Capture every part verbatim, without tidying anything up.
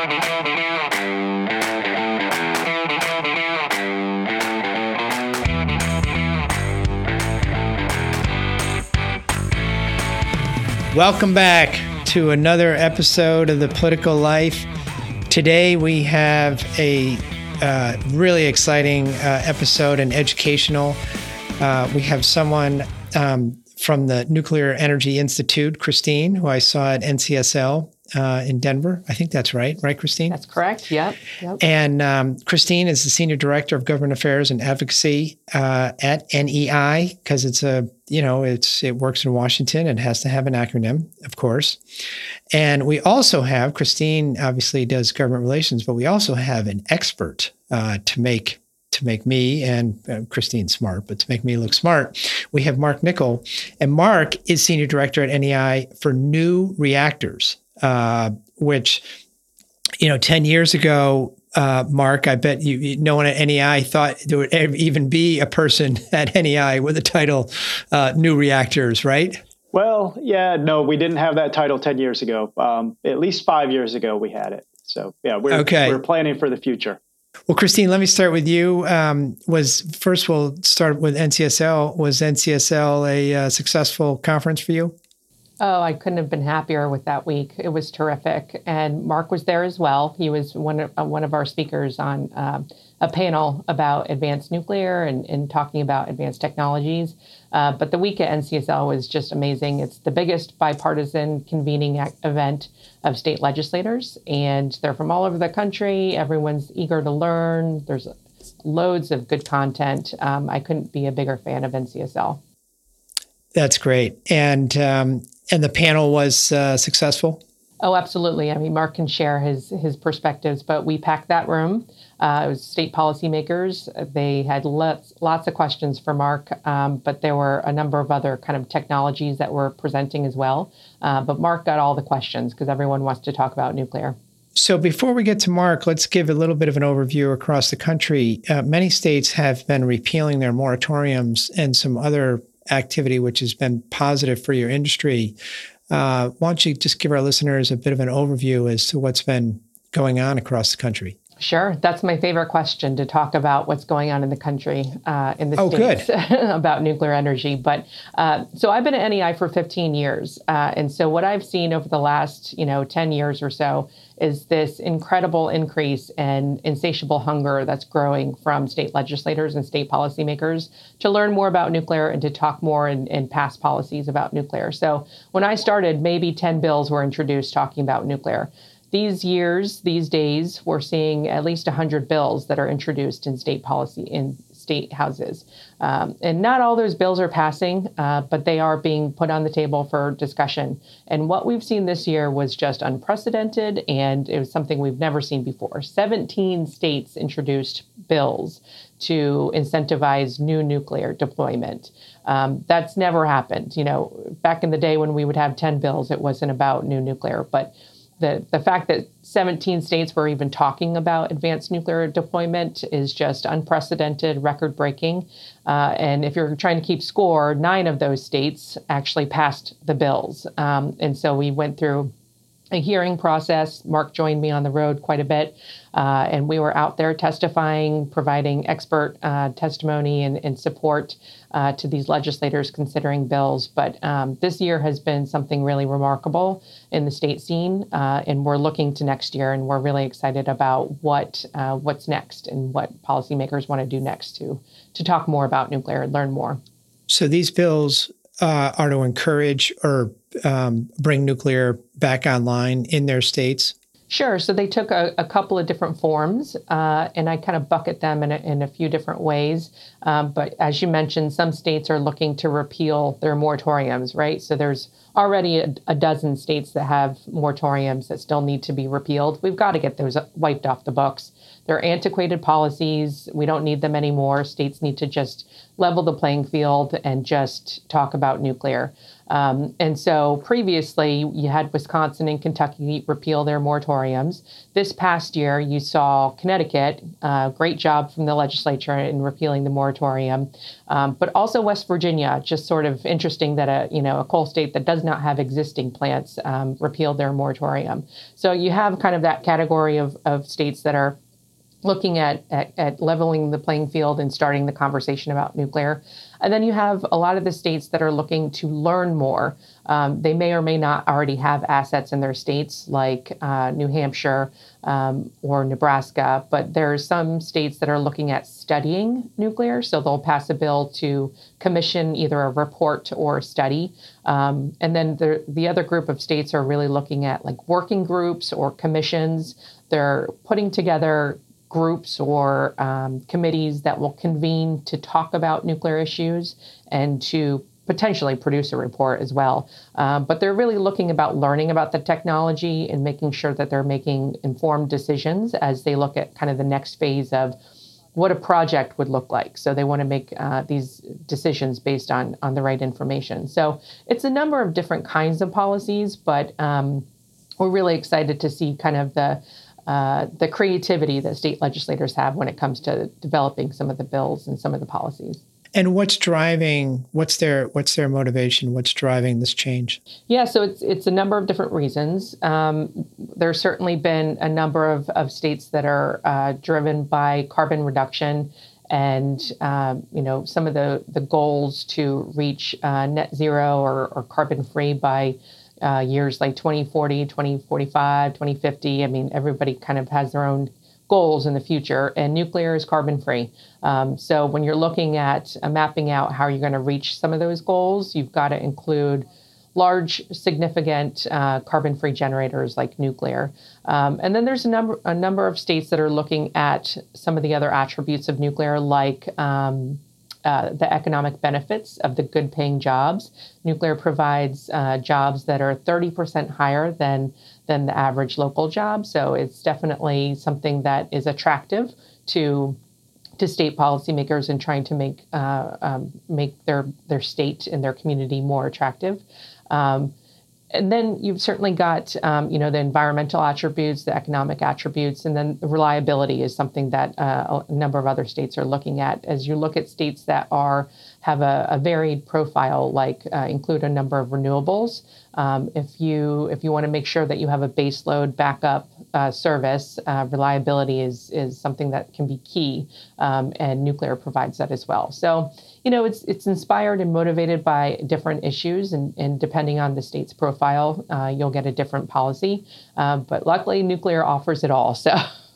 Welcome back to another episode of The Political Life. Today we have a uh, really exciting uh, episode and educational. Uh, we have someone um, from the Nuclear Energy Institute, Christine, who I saw at N C S L uh, in Denver. I think that's right. Right, Christine? That's correct. Yep. yep. And um, Christine is the Senior Director of Government Affairs and Advocacy uh, at N E I, because it's a, you know, it's it works in Washington and has to have an acronym, of course. And we also have, Christine obviously does government relations, but we also have an expert uh, to make to make me and uh, Christine smart, but to make me look smart. We have Mark Nickel, and Mark is Senior Director at N E I for new reactors, uh, which, you know, ten years ago, uh, Mark, I bet you, no one at N E I thought there would ever even be a person at N E I with the title uh, new reactors, right? Well, yeah, no, we didn't have that title ten years ago. Um, at least five years ago, we had it. So, yeah, we're, okay. we're planning for the future. Well, Christine, let me start with you. Um, was first, we'll start with N C S L. Was N C S L a uh, successful conference for you? Oh, I couldn't have been happier with that week. It was terrific. And Mark was there as well. He was one of, uh, one of our speakers on um, a panel about advanced nuclear and, and talking about advanced technologies. Uh, but the week at N C S L was just amazing. It's the biggest bipartisan convening ac- event of state legislators, and they're from all over the country. Everyone's eager to learn. There's loads of good content. Um, I couldn't be a bigger fan of N C S L. That's great. And um, and the panel was uh, successful? Oh, absolutely. I mean, Mark can share his his perspectives, but we packed that room. Uh, it was state policymakers. They had lots, lots of questions for Mark, um, but there were a number of other kind of technologies that were presenting as well. Uh, but Mark got all the questions because everyone wants to talk about nuclear. So before we get to Mark, let's give a little bit of an overview across the country. Uh, many states have been repealing their moratoriums and some other activity which has been positive for your industry. Uh, why don't you just give our listeners a bit of an overview as to what's been going on across the country? Sure. That's my favorite question, to talk about what's going on in the country, uh, in the oh, states good. about nuclear energy. But uh, so I've been at N E I for fifteen years. Uh, and so what I've seen over the last, you know, ten years or so is this incredible increase in insatiable hunger that's growing from state legislators and state policymakers to learn more about nuclear and to talk more and, and pass policies about nuclear. So when I started, maybe ten bills were introduced talking about nuclear. These years, these days, we're seeing at least one hundred bills that are introduced in state policy, in state houses. Um, and not all those bills are passing, uh, but they are being put on the table for discussion. And what we've seen this year was just unprecedented, and it was something we've never seen before. seventeen states introduced bills to incentivize new nuclear deployment. Um, that's never happened. You know, back in the day when we would have ten bills, it wasn't about new nuclear, but The, the fact that seventeen states were even talking about advanced nuclear deployment is just unprecedented, record-breaking. Uh, and if you're trying to keep score, nine of those states actually passed the bills. Um, and so we went through a hearing process. Mark joined me on the road quite a bit, uh, and we were out there testifying, providing expert uh, testimony and, and support uh, to these legislators considering bills. But um, this year has been something really remarkable in the state scene, uh, and we're looking to next year, and we're really excited about what uh, what's next and what policymakers want to do next to to talk more about nuclear and learn more. So these bills uh, are to encourage or um, bring nuclear back online in their states? Sure. So they took a, a couple of different forms, uh, and I kind of bucket them in a, in a few different ways. Um, but as you mentioned, some states are looking to repeal their moratoriums, right? So there's already a, a dozen states that have moratoriums that still need to be repealed. We've got to get those wiped off the books. they're antiquated policies. We don't need them anymore. States need to just level the playing field and just talk about nuclear. Um, and so previously, you had Wisconsin and Kentucky repeal their moratoriums. This past year, you saw Connecticut, uh, great job from the legislature in repealing the moratorium, um, but also West Virginia. Just sort of interesting that a you know a coal state that does not have existing plants um, repealed their moratorium. So you have kind of that category of, of states that are looking at, at, at leveling the playing field and starting the conversation about nuclear. And then you have a lot of the states that are looking to learn more. Um, they may or may not already have assets in their states, like uh, New Hampshire um, or Nebraska, but there are some states that are looking at studying nuclear. So they'll pass a bill to commission either a report or a study. Um, and then the, the other group of states are really looking at like working groups or commissions. They're putting together groups or um, committees that will convene to talk about nuclear issues and to potentially produce a report as well. Um, but they're really looking about learning about the technology and making sure that they're making informed decisions as they look at kind of the next phase of what a project would look like. So they want to make uh, these decisions based on, on the right information. So it's a number of different kinds of policies, but um, we're really excited to see kind of the Uh, the creativity that state legislators have when it comes to developing some of the bills and some of the policies. And what's driving? What's their what's their motivation? What's driving this change? Yeah, so it's it's a number of different reasons. Um, there's certainly been a number of, of states that are uh, driven by carbon reduction and um, you know some of the the goals to reach uh, net zero or, or carbon free by Uh, years like twenty forty, twenty forty-five, twenty fifty. I mean, everybody kind of has their own goals in the future, and nuclear is carbon free. Um, so when you're looking at uh, mapping out how you're going to reach some of those goals, you've got to include large, significant uh, carbon-free generators like nuclear. Um, and then there's a number a number of states that are looking at some of the other attributes of nuclear, like um, Uh, the economic benefits of the good paying jobs. Nuclear provides uh, jobs that are thirty percent higher than, than the average local job. So it's definitely something that is attractive to to state policymakers in trying to make uh, um, make their, their state and their community more attractive. Um, And then you've certainly got, um, you know, the environmental attributes, the economic attributes, and then reliability is something that uh, a number of other states are looking at. As you look at states that are have a, a varied profile, like uh, include a number of renewables. Um, if you if you want to make sure that you have a baseload backup uh, service, uh, reliability is is something that can be key, um, and nuclear provides that as well. So, you know, it's it's inspired and motivated by different issues, and, and depending on the state's profile, uh, you'll get a different policy. Uh, but luckily, nuclear offers it all. So,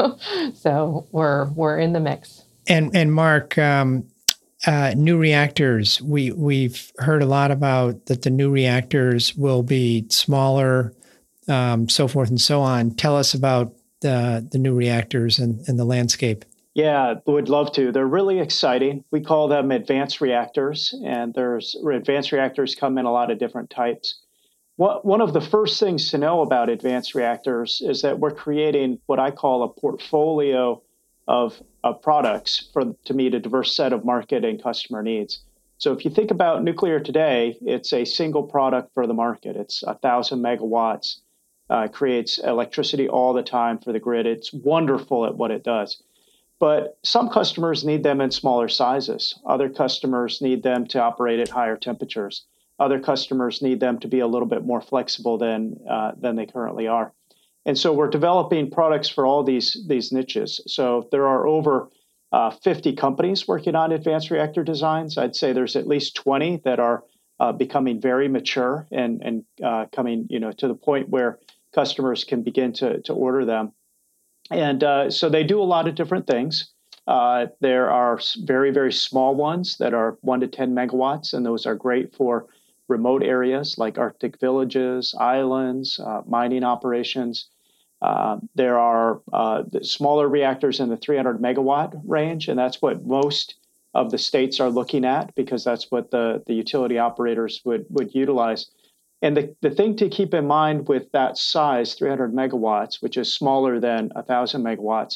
so we're we're in the mix. And and Mark, um, uh, new reactors. We we've heard a lot about that. The new reactors will be smaller, um, so forth and so on. Tell us about the the new reactors and, and the landscape. Yeah, would love to. They're really exciting. We call them advanced reactors, and there's advanced reactors come in a lot of different types. One of the first things to know about advanced reactors is that we're creating what I call a portfolio of, of products for to meet a diverse set of market and customer needs. So if you think about nuclear today, it's a single product for the market. It's a thousand megawatts, uh, creates electricity all the time for the grid. It's wonderful at what it does. But some customers need them in smaller sizes. Other customers need them to operate at higher temperatures. Other customers need them to be a little bit more flexible than uh, than they currently are. And so we're developing products for all these, these niches. So there are over uh, fifty companies working on advanced reactor designs. I'd say there's at least twenty that are uh, becoming very mature and, and uh, coming you know, to the point where customers can begin to, to order them. And uh, so they do a lot of different things. Uh, there are very, very small ones that are one to ten megawatts, and those are great for remote areas like Arctic villages, islands, uh, mining operations. Uh, there are uh, smaller reactors in the three hundred megawatt range, and that's what most of the states are looking at because that's what the, the utility operators would, would utilize. And the, the thing to keep in mind with that size, three hundred megawatts, which is smaller than one thousand megawatts,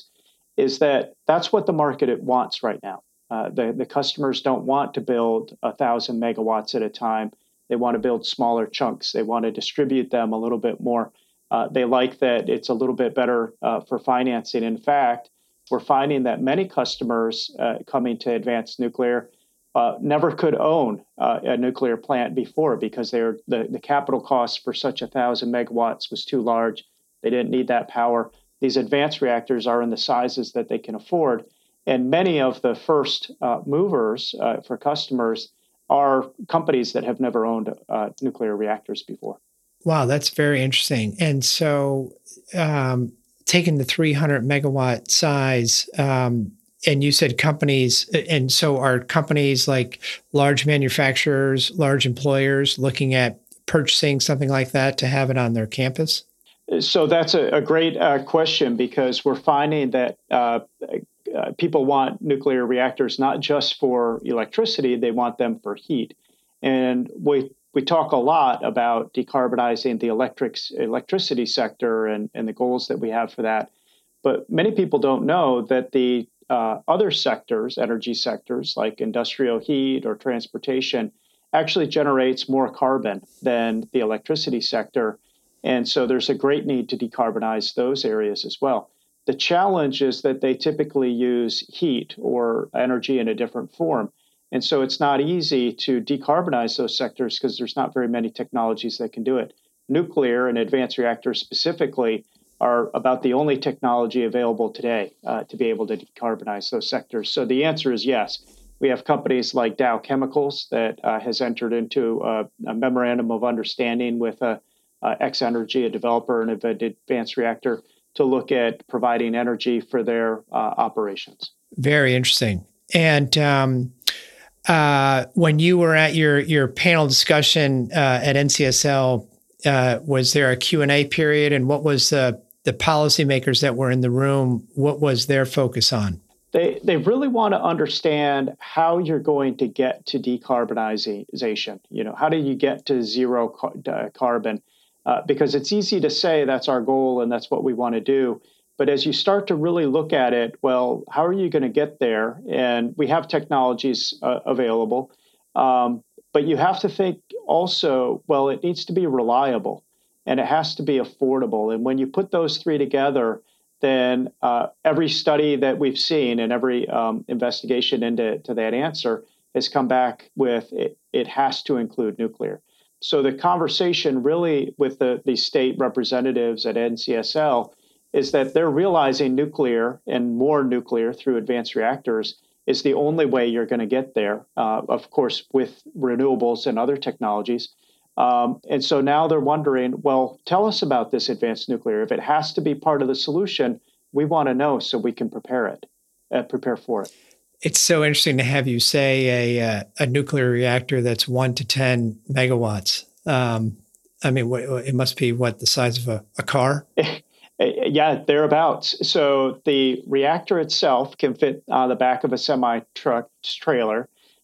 is that that's what the market wants right now. Uh, the, the customers don't want to build a thousand megawatts at a time. They want to build smaller chunks. They want to distribute them a little bit more. Uh, they like that it's a little bit better uh, for financing. In fact, we're finding that many customers uh, coming to Advanced Nuclear uh, never could own uh, a nuclear plant before because they were, the, the capital cost for such a thousand megawatts was too large. They didn't need that power. These advanced reactors are in the sizes that they can afford. And many of the first uh, movers uh, for customers are companies that have never owned uh, nuclear reactors before. Wow, that's very interesting. And so um, taking the three hundred megawatt size, um, and you said companies, and so are companies like large manufacturers, large employers looking at purchasing something like that to have it on their campus? So that's a, a great uh, question, because we're finding that uh, uh, people want nuclear reactors not just for electricity, they want them for heat. And we we talk a lot about decarbonizing the electric electricity sector and, and the goals that we have for that. But many people don't know that the uh, other sectors, energy sectors like industrial heat or transportation, actually generates more carbon than the electricity sector. And so there's a great need to decarbonize those areas as well. The challenge is that they typically use heat or energy in a different form. And so it's not easy to decarbonize those sectors because there's not very many technologies that can do it. Nuclear and advanced reactors specifically are about the only technology available today uh, to be able to decarbonize those sectors. So the answer is yes. We have companies like Dow Chemicals that uh, has entered into a, a memorandum of understanding with a Uh, X-Energy, a developer and an advanced reactor, to look at providing energy for their uh, operations. Very interesting. And um, uh, when you were at your your panel discussion uh, at N C S L, uh, was there a Q and A period? And what was the the policymakers that were in the room? What was their focus on? They they really want to understand how you're going to get to decarbonization. You know, how do you get to zero car- uh, carbon? Uh, because it's easy to say that's our goal and that's what we want to do. But as you start to really look at it, well, how are you going to get there? And we have technologies uh, available. Um, but you have to think also, well, it needs to be reliable and it has to be affordable. And when you put those three together, then uh, every study that we've seen and every um, investigation into to that answer has come back with it, it has to include nuclear. So the conversation really with the, the state representatives at N C S L is that they're realizing nuclear and more nuclear through advanced reactors is the only way you're going to get there, uh, of course, with renewables and other technologies. Um, and so now they're wondering, well, tell us about this advanced nuclear. If it has to be part of the solution, we want to know so we can prepare it, uh, prepare for it. It's so interesting to have you say a uh, a nuclear reactor that's one to ten megawatts. Um, I mean, it must be what, the size of a, a car? Yeah, thereabouts. So the reactor itself can fit on the back of a semi truck trailer.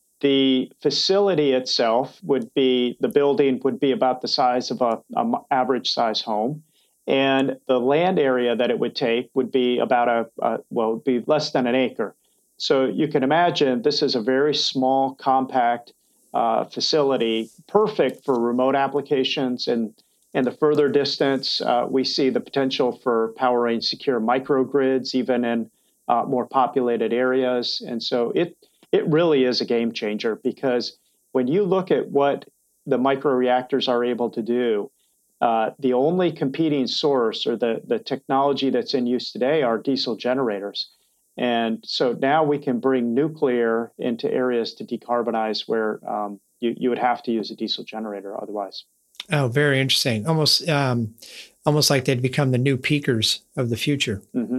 The facility itself would be, the building would be about the size of a, a average size home. And the land area that it would take would be about a, a well, it would be less than an acre. So you can imagine this is a very small, compact uh, facility, perfect for remote applications. And in the further distance, uh, we see the potential for powering secure microgrids, even in uh, more populated areas. And so it it really is a game changer, because when you look at what the microreactors are able to do, uh, the only competing source or the, the technology that's in use today are diesel generators. And so now we can bring nuclear into areas to decarbonize where um, you, you would have to use a diesel generator otherwise. Oh, very interesting. Almost um, almost like they'd become the new peakers of the future. Mm-hmm.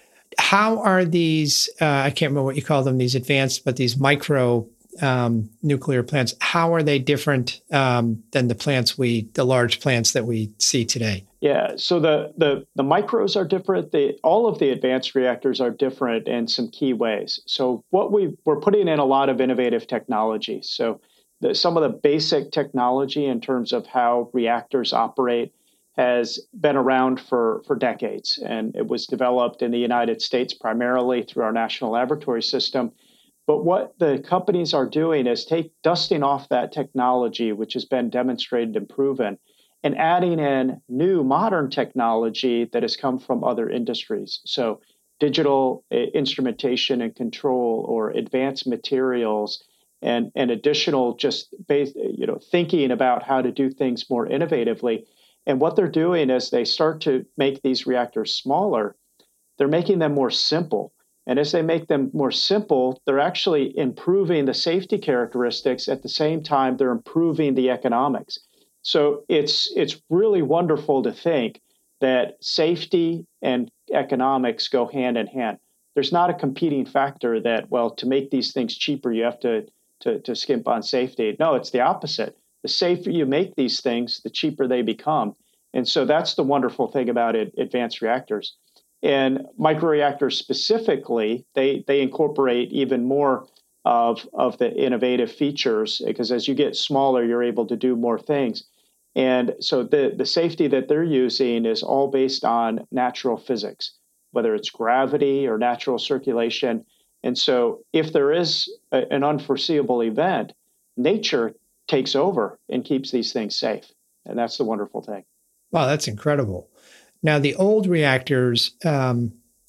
How are these, uh, I can't remember what you call them, these advanced, but these micro um, nuclear plants, how are they different um, than the plants we, the large plants that we see today? Yeah, so the the the micros are different. The, all of the advanced reactors are different in some key ways. So what we we're putting in a lot of innovative technology. So the, some of the basic technology in terms of how reactors operate has been around for, for decades, and it was developed in the United States primarily through our national laboratory system. But what the companies are doing is take dusting off that technology, which has been demonstrated and proven, and adding in new modern technology that has come from other industries. So digital instrumentation and control, or advanced materials, and, and additional just base, you know, thinking about how to do things more innovatively. And what they're doing is they start to make these reactors smaller, they're making them more simple. And as they make them more simple, they're actually improving the safety characteristics. At the same time, they're improving the economics. So it's it's really wonderful to think that safety and economics go hand in hand. There's not a competing factor that, well, to make these things cheaper, you have to, to, to skimp on safety. No, it's the opposite. The safer you make these things, the cheaper they become. And so that's the wonderful thing about it, advanced reactors. And microreactors specifically, they, they incorporate even more of, of the innovative features, because as you get smaller, you're able to do more things. And so the, the safety that they're using is all based on natural physics, whether it's gravity or natural circulation. And so if there is a, an unforeseeable event, nature takes over and keeps these things safe. And that's the wonderful thing. Wow, that's incredible. Now, the old reactors um,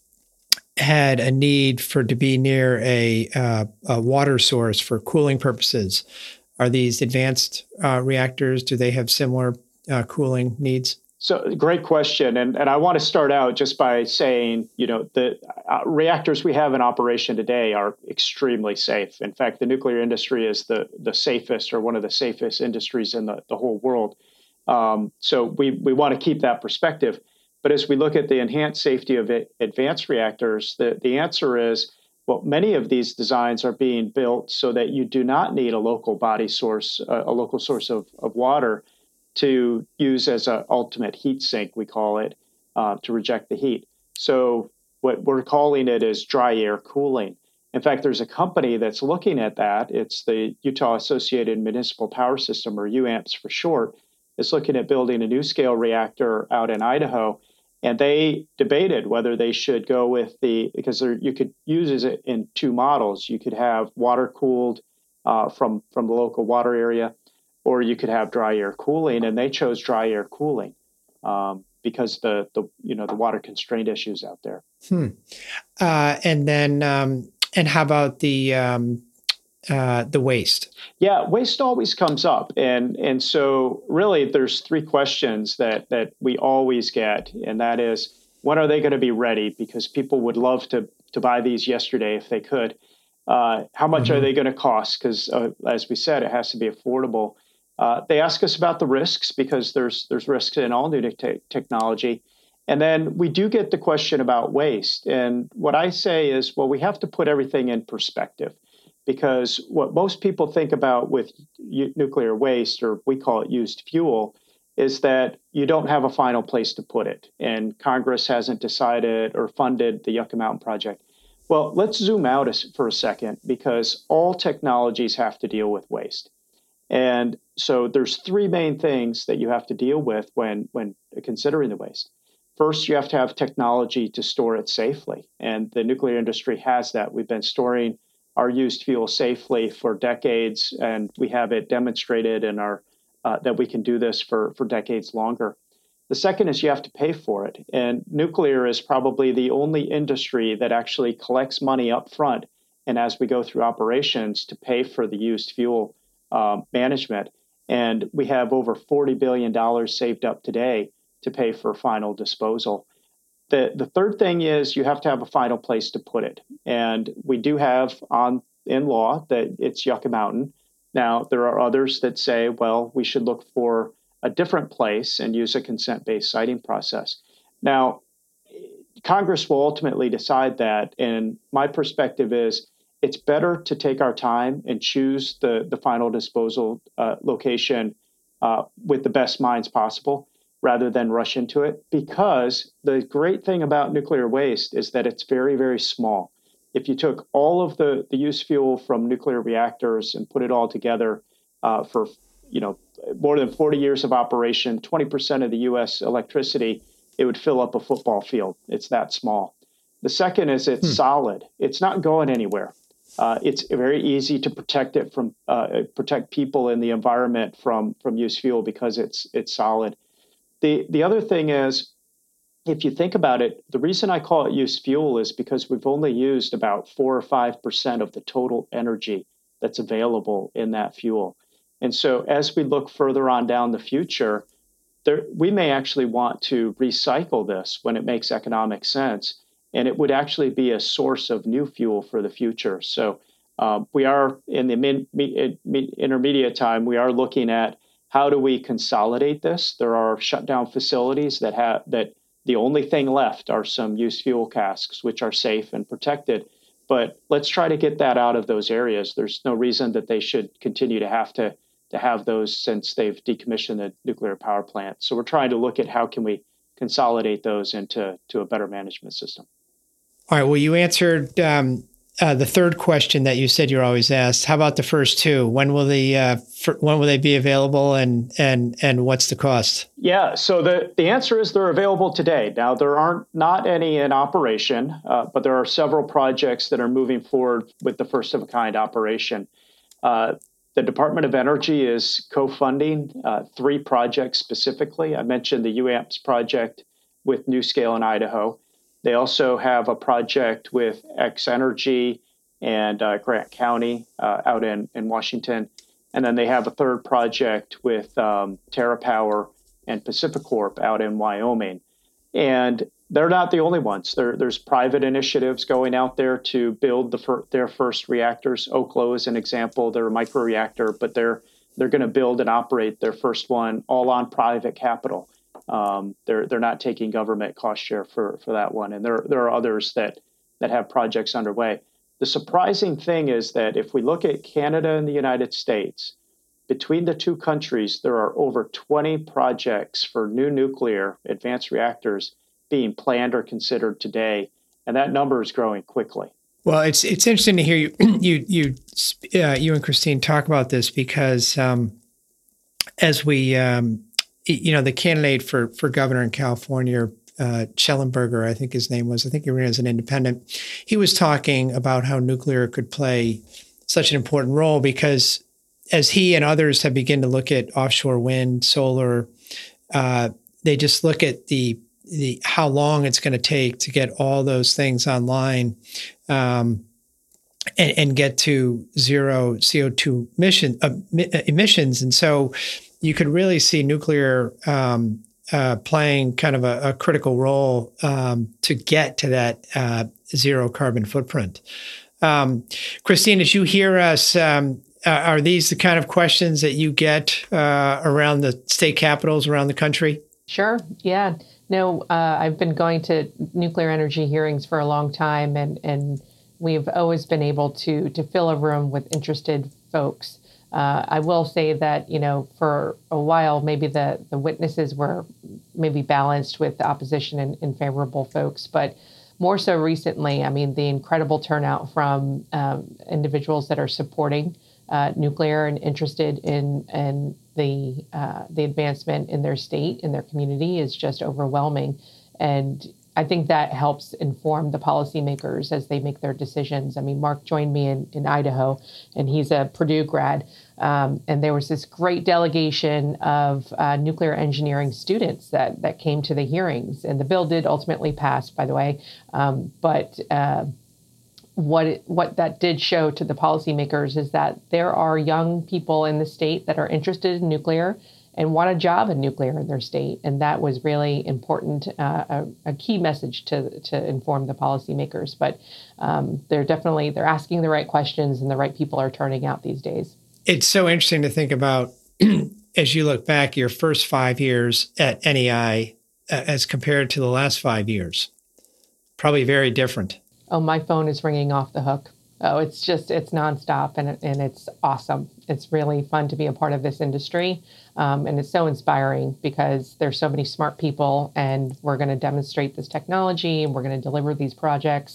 had a need for to be near a, uh, a water source for cooling purposes. Are these advanced uh, reactors, do they have similar uh, cooling needs? So great question. And, and I want to start out just by saying, you know, the uh, reactors we have in operation today are extremely safe. In fact, the nuclear industry is the, the safest, or one of the safest industries in the, the whole world. Um, so we, we want to keep that perspective. But as we look at the enhanced safety of it, advanced reactors, the, the answer is, well, many of these designs are being built so that you do not need a local body source, uh, a local source of, of water to use as an ultimate heat sink, we call it, uh, to reject the heat. So what we're calling it is dry air cooling. In fact, there's a company that's looking at that. It's the Utah Associated Municipal Power System, or U A M P S for short. It's looking at building a NuScale reactor out in Idaho. And they debated whether they should go with the, because there, you could use it in two models. You could have water cooled uh, from, from the local water area, or you could have dry air cooling, and they chose dry air cooling um, because the the you know the water constraint issues out there. Hmm. Uh, and then um, and how about the um, uh, the waste? Yeah, waste always comes up, and and so really there's three questions that that we always get, and that is, when are they going to be ready? Because people would love to to buy these yesterday if they could. Uh, how much mm-hmm. are they going to cost? Because uh, as we said, it has to be affordable. Uh, they ask us about the risks, because there's there's risks in all new te- technology. And then we do get the question about waste. And what I say is, well, we have to put everything in perspective, because what most people think about with u- nuclear waste, or we call it used fuel, is that you don't have a final place to put it. And Congress hasn't decided or funded the Yucca Mountain project. Well, let's zoom out for a second, because all technologies have to deal with waste. And so there's three main things that you have to deal with when, when considering the waste. First, you have to have technology to store it safely. And the nuclear industry has that. We've been storing our used fuel safely for decades, and we have it demonstrated in our uh, that we can do this for, for decades longer. The second is you have to pay for it. And nuclear is probably the only industry that actually collects money up front, and as we go through operations, to pay for the used fuel Um, management. And we have over forty billion dollars saved up today to pay for final disposal. The, the third thing is you have to have a final place to put it. And we do have on in law that it's Yucca Mountain. Now, there are others that say, well, we should look for a different place and use a consent-based siting process. Now, Congress will ultimately decide that. And my perspective is, it's better to take our time and choose the, the final disposal uh, location uh, with the best minds possible, rather than rush into it. Because the great thing about nuclear waste is that it's very, very small. If you took all of the, the used fuel from nuclear reactors and put it all together uh, for you know, more than forty years of operation, twenty percent of the U S electricity, it would fill up a football field. It's that small. The second is it's hmm. solid. It's not going anywhere. Uh, it's very easy to protect it from uh, protect people in the environment from from used fuel because it's it's solid. The the other thing is, if you think about it, the reason I call it used fuel is because we've only used about four or five percent of the total energy that's available in that fuel. And so as we look further on down the future, there, we may actually want to recycle this when it makes economic sense. And it would actually be a source of new fuel for the future. So um, we are in the mid, mid, mid, intermediate time, we are looking at how do we consolidate this? There are shutdown facilities that have that the only thing left are some used fuel casks, which are safe and protected. But let's try to get that out of those areas. There's no reason that they should continue to have to, to have those since they've decommissioned the nuclear power plant. So we're trying to look at how can we consolidate those into to a better management system. All right. Well, you answered um, uh, the third question that you said you're always asked. How about the first two? When will the uh, for, when will they be available, and and and what's the cost? Yeah. So the the answer is they're available today. Now there aren't not any in operation, uh, but there are several projects that are moving forward with the first of a kind operation. Uh, the Department of Energy is co-funding uh, three projects specifically. I mentioned the U A M P S project with NuScale in Idaho. They also have a project with X Energy and uh, Grant County uh, out in, in Washington. And then they have a third project with um, TerraPower and PacifiCorp out in Wyoming. And they're not the only ones. There, there's private initiatives going out there to build the fir- their first reactors. Oklo is an example. They're a microreactor, but they're they're going to build and operate their first one all on private capital. Um, they're they're not taking government cost share for, for that one, and there there are others that that have projects underway. The surprising thing is that if we look at Canada and the United States, between the two countries, there are over twenty projects for new nuclear advanced reactors being planned or considered today, and that number is growing quickly. Well, it's it's interesting to hear you you you uh, you and Christine talk about this because um, as we. Um, You know, the candidate for, for governor in California, uh, Schellenberger, I think his name was, I think he ran as an independent. He was talking about how nuclear could play such an important role because as he and others have begun to look at offshore wind, solar, uh, they just look at the the how long it's going to take to get all those things online um, and, and get to zero C O two emission, uh, emissions. And so you could really see nuclear um, uh, playing kind of a, a critical role um, to get to that uh, zero carbon footprint. Um, Christine, as you hear us, um, uh, are these the kind of questions that you get uh, around the state capitals around the country? Sure. Yeah. No, uh, I've been going to nuclear energy hearings for a long time, and, and we've always been able to to fill a room with interested folks. Uh, I will say that, you know, for a while, maybe the, the witnesses were maybe balanced with the opposition and, and favorable folks. But more so recently, I mean, the incredible turnout from um, individuals that are supporting uh, nuclear and interested in, in the, uh, the advancement in their state, in their community is just overwhelming. And I think that helps inform the policymakers as they make their decisions. I mean, Mark joined me in, in Idaho, and he's a Purdue grad. Um, and there was this great delegation of uh, nuclear engineering students that, that came to the hearings. And the bill did ultimately pass, by the way. Um, but uh, what it, what that did show to the policymakers is that there are young people in the state that are interested in nuclear and want a job in nuclear in their state. And that was really important, uh, a, a key message to to inform the policymakers. But um, they're definitely, they're asking the right questions and the right people are turning out these days. It's so interesting to think about as you look back your first five years at N E I uh, as compared to the last five years. Probably very different. Oh, my phone is ringing off the hook. Oh, it's just, it's nonstop and, and it's awesome. It's really fun to be a part of this industry. Um, and it's so inspiring because there's so many smart people and we're going to demonstrate this technology and we're going to deliver these projects.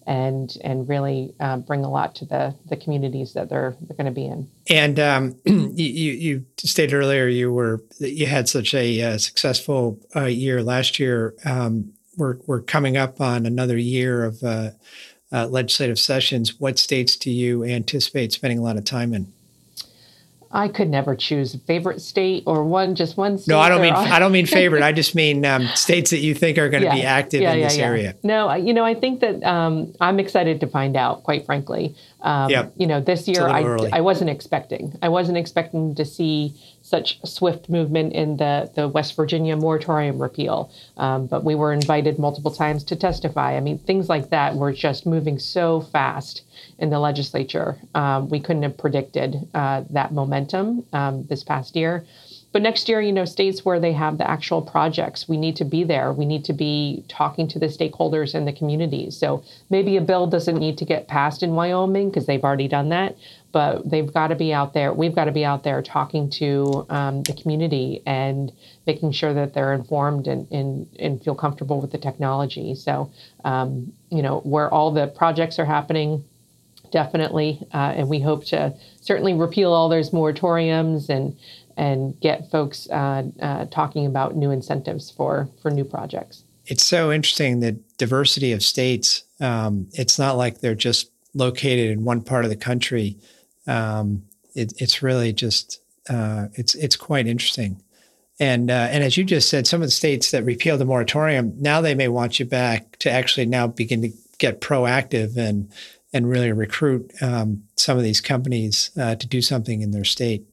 and and really uh, bring a lot to the the communities that they're they're going to be in. And um, you, you stated earlier you were you had such a uh, successful uh, year last year. Um, we're we're coming up on another year of uh, uh, legislative sessions. What states do you anticipate spending a lot of time in? I could never choose a favorite state or one, just one state. No, I don't mean I don't mean favorite. I just mean um, states that you think are going to yeah. be active yeah, in yeah, this yeah. area. No, you know, I think that um, I'm excited to find out, quite frankly. Um, yep. You know, this year I, early. I wasn't expecting. I wasn't expecting to see such swift movement in the, the West Virginia moratorium repeal. Um, but we were invited multiple times to testify. I mean, things like that were just moving so fast in the legislature. Um, we couldn't have predicted uh, that momentum um, this past year. But next year, you know, states where they have the actual projects, we need to be there. We need to be talking to the stakeholders and the communities. So maybe a bill doesn't need to get passed in Wyoming because they've already done that, but they've got to be out there. We've got to be out there talking to um, the community and making sure that they're informed and, and, and feel comfortable with the technology. So, um, you know, where all the projects are happening, definitely. Uh, and we hope to certainly repeal all those moratoriums and and get folks uh, uh, talking about new incentives for, for new projects. It's so interesting, the diversity of states. Um, it's not like they're just located in one part of the country. Um, it, it's really just, uh, it's it's quite interesting. And uh, and as you just said, some of the states that repealed the moratorium, now they may want you back to actually now begin to get proactive and, and really recruit um, some of these companies uh, to do something in their state.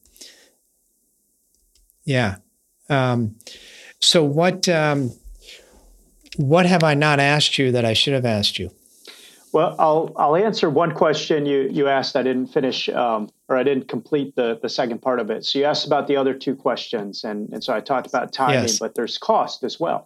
Yeah. Um, so what um, what have I not asked you that I should have asked you? Well, I'll I'll answer one question you you asked. I didn't finish, um, or I didn't complete the the second part of it. So you asked about the other two questions, and and so I talked about timing, yes. but there's cost as well.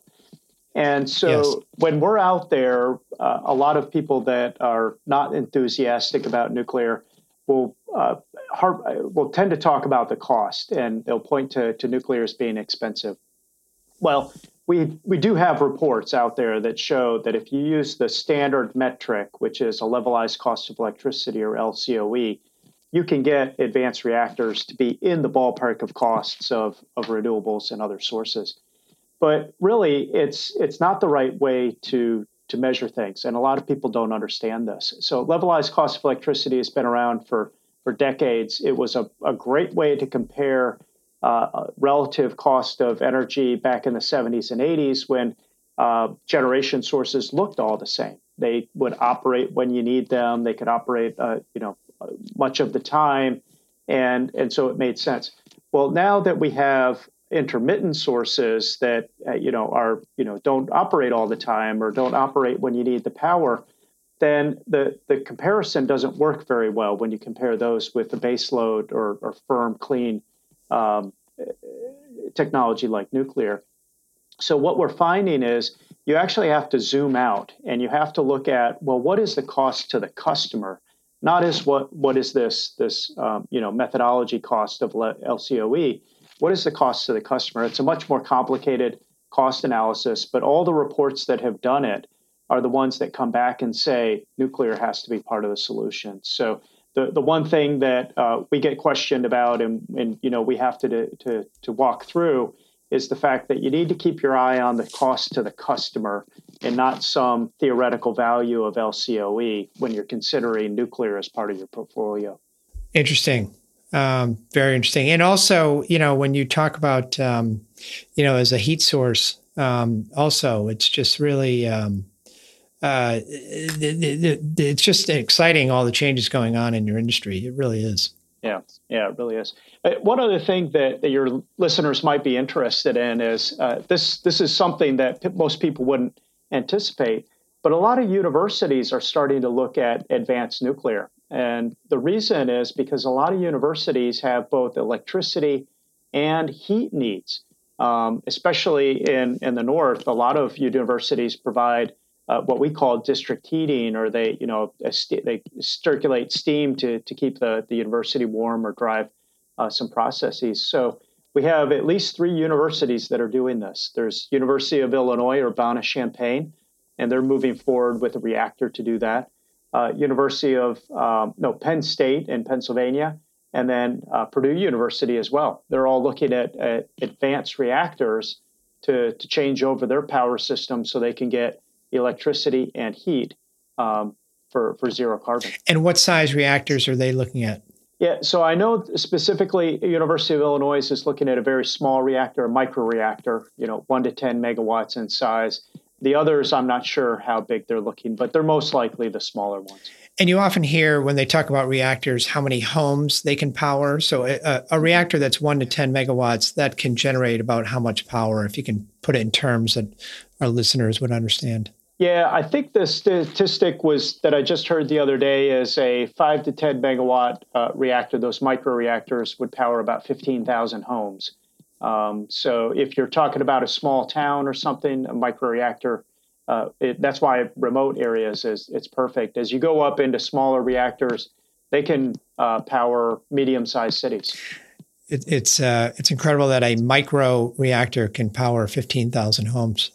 And so yes. when we're out there, uh, a lot of people that are not enthusiastic about nuclear will uh, hard, will tend to talk about the cost, and they'll point to, to nuclear as being expensive. Well, we we do have reports out there that show that if you use the standard metric, which is a levelized cost of electricity, or L C O E, you can get advanced reactors to be in the ballpark of costs of, of renewables and other sources. But really, it's it's not the right way to to measure things. And a lot of people don't understand this. So levelized cost of electricity has been around for, for decades. It was a, a great way to compare uh, relative cost of energy back in the seventies and eighties when uh, generation sources looked all the same. They would operate when you need them. They could operate, uh, you know, much of the time. And, and so it made sense. Well, now that we have intermittent sources that uh, you know are you know don't operate all the time or don't operate when you need the power, then the the comparison doesn't work very well when you compare those with the base load or, or firm clean um, technology like nuclear. So what we're finding is you actually have to zoom out and you have to look at, well, what is the cost to the customer, not as what what is this this um, you know methodology cost of L C O E. What is the cost to the customer? It's a much more complicated cost analysis, but all the reports that have done it are the ones that come back and say nuclear has to be part of the solution. So the, the one thing that uh, we get questioned about and, and you know we have to, to, to walk through is the fact that you need to keep your eye on the cost to the customer and not some theoretical value of L C O E when you're considering nuclear as part of your portfolio. Interesting. Um, very interesting. And also, you know, when you talk about, um, you know, as a heat source, um, also, it's just really, um, uh, it, it, it's just exciting, all the changes going on in your industry. It really is. Yeah, yeah, it really is. One other thing that, that your listeners might be interested in is uh, this, this is something that p- most people wouldn't anticipate, but a lot of universities are starting to look at advanced nuclear. And the reason is because a lot of universities have both electricity and heat needs, um, especially in, in the north. A lot of universities provide uh, what we call district heating, or they, you know, st- they circulate steam to, to keep the, the university warm or drive uh, some processes. So we have at least three universities that are doing this. There's University of Illinois, Urbana-Champaign, and they're moving forward with a reactor to do that. uh, University of, um, no, Penn State in Pennsylvania, and then uh, Purdue University as well. They're all looking at, at advanced reactors to, to change over their power system so they can get electricity and heat um, for, for zero carbon. And what size reactors are they looking at? Yeah, so I know specifically University of Illinois is looking at a very small reactor, a microreactor, you know, one to ten megawatts in size. The others, I'm not sure how big they're looking, but they're most likely the smaller ones. And you often hear when they talk about reactors, how many homes they can power. So a, a reactor that's one to ten megawatts, that can generate about how much power, if you can put it in terms that our listeners would understand. Yeah, I think the statistic was that I just heard the other day is a five to ten megawatt uh, reactor. Those microreactors would power about fifteen thousand homes. Um, so if you're talking about a small town or something, a microreactor, uh, it, that's why remote areas is it's perfect. As you go up into smaller reactors, they can uh, power medium-sized cities. It, it's uh, it's incredible that a micro reactor can power fifteen thousand homes.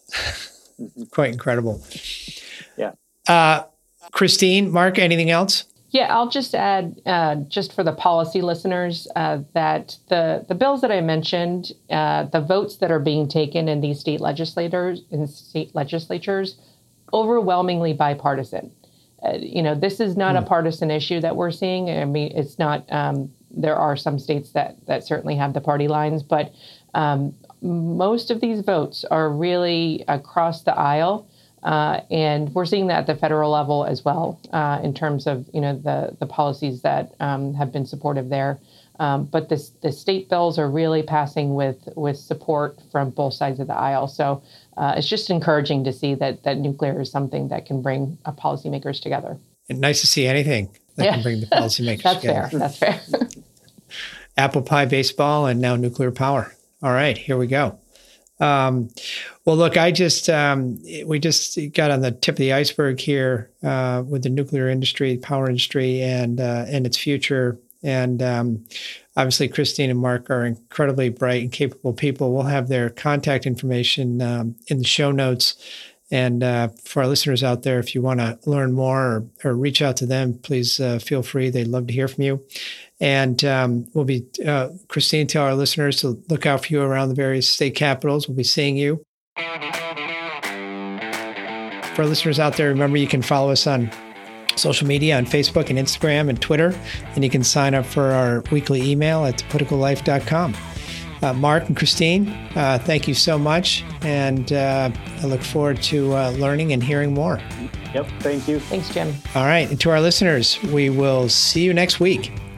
Quite incredible. Yeah. Uh, Christine, Mark, anything else? Yeah, I'll just add, uh, just for the policy listeners, uh, that the, the bills that I mentioned, uh, the votes that are being taken in these state legislators, in state legislatures, overwhelmingly bipartisan. Uh, you know, this is not mm. a partisan issue that we're seeing. I mean, it's not. Um, there are some states that that certainly have the party lines, but um, most of these votes are really across the aisle, uh, and we're seeing that at the federal level as well, uh, in terms of you know the the policies that um, have been supportive there. Um, but this, the state bills are really passing with with support from both sides of the aisle. So uh, it's just encouraging to see that that nuclear is something that can bring uh, policymakers together. And nice to see anything that yeah. can bring the policymakers That's together. That's fair. That's fair. Apple pie baseball and now nuclear power. All right, here we go. Um, well, look, I just, um, we just got on the tip of the iceberg here uh, with the nuclear industry, power industry, and uh, and its future. And um, obviously, Christine and Mark are incredibly bright and capable people. We'll have their contact information um, in the show notes. And uh, for our listeners out there, if you want to learn more or, or reach out to them, please uh, feel free. They'd love to hear from you. And um, we'll be, uh, Christine, tell our listeners to look out for you around the various state capitals. We'll be seeing you. For our listeners out there, remember you can follow us on social media on Facebook and Instagram and Twitter. And you can sign up for our weekly email at political life dot com. Uh, Mark and Christine, uh, thank you so much. And uh, I look forward to uh, learning and hearing more. Yep, thank you. Thanks, Jim. All right. And to our listeners, we will see you next week.